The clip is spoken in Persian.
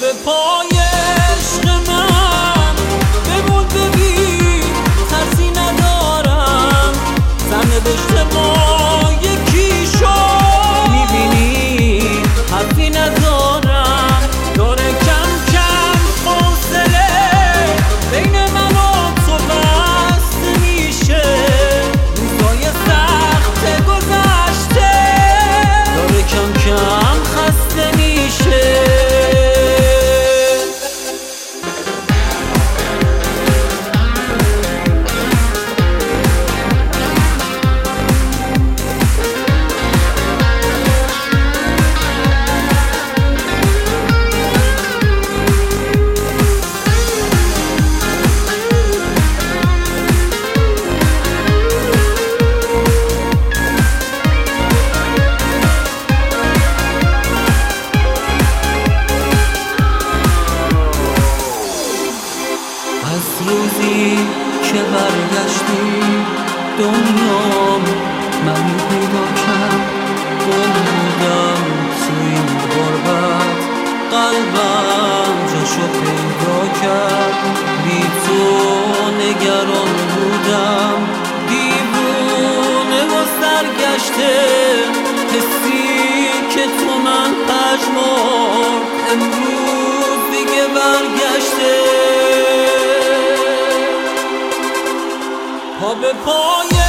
به پای عشق من بمون، ببین ترسی ندارم، سرنوشت ما یکی شد. میبینی حرفی ندارم، داره کم کم فاصله بین من و تو بسته میشه. روزای سخت گذشته داره کم کم خسته میشه. از روزی که برگشتی دنیام من پیدا کرد، گم بودم توی این غربت، قلبم جاشو پیدا کرد. بی تو نگران بودم، دیوونه و سرگشته، حسی که تو من پژمرد امروز دیگه برگشته. پا به پای